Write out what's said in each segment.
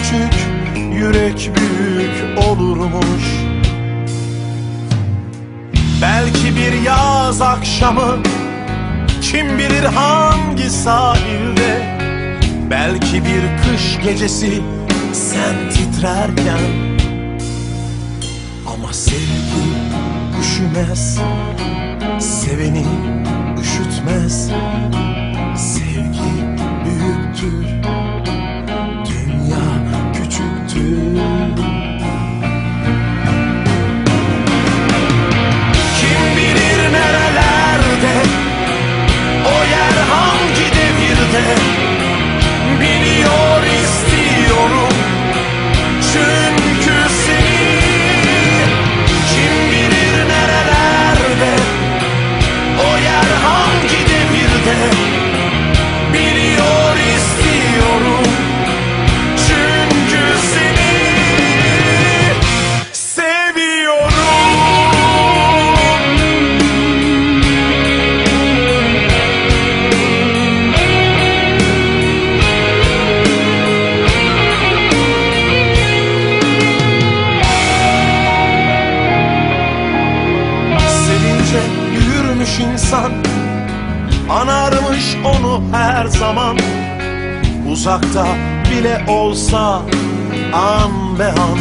küçük, yürek büyük olurmuş. Belki bir yaz akşamı, kim bilir hangi sahilde, belki bir kış gecesi sen titrerken. Ama sevgi üşümez, seveni üşütmez. Sevgi büyüktür, dünya küçüktür. Kim bilir nerelerde, o yer hangi devirde, biliyor istiyorum çünkü seni. Kim bilir nerelerde, o yer hangi devirde, biliyor istiyorum çünkü seni seviyorum. Sevince yürümüş insan anarmış onu her zaman. Uzakta bile olsa an be an.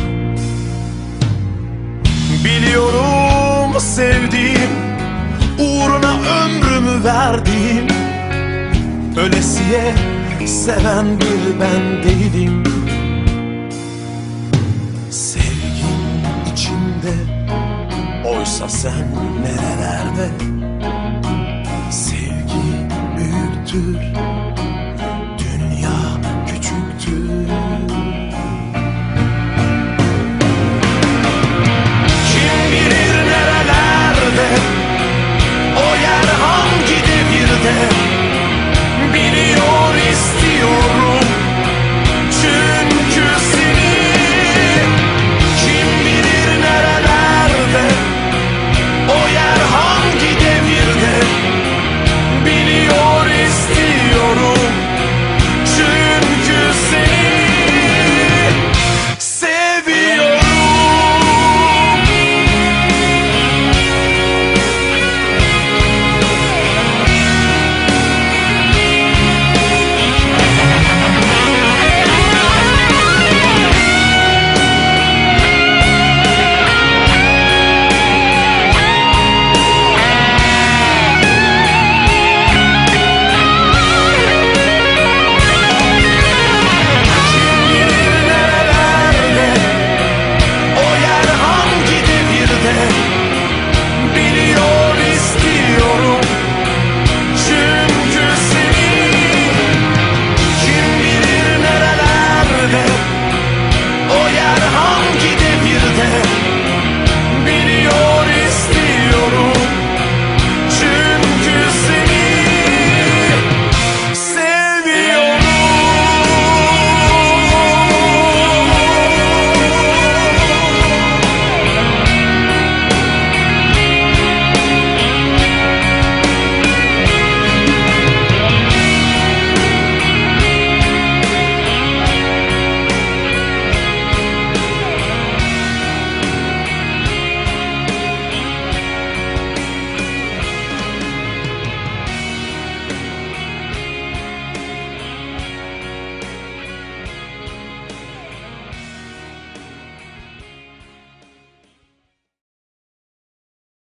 Biliyorum sevdiğim, uğruna ömrümü verdiğim, ölesiye seven bir ben değilim. Sevgin içimde, oysa sen nerelerde?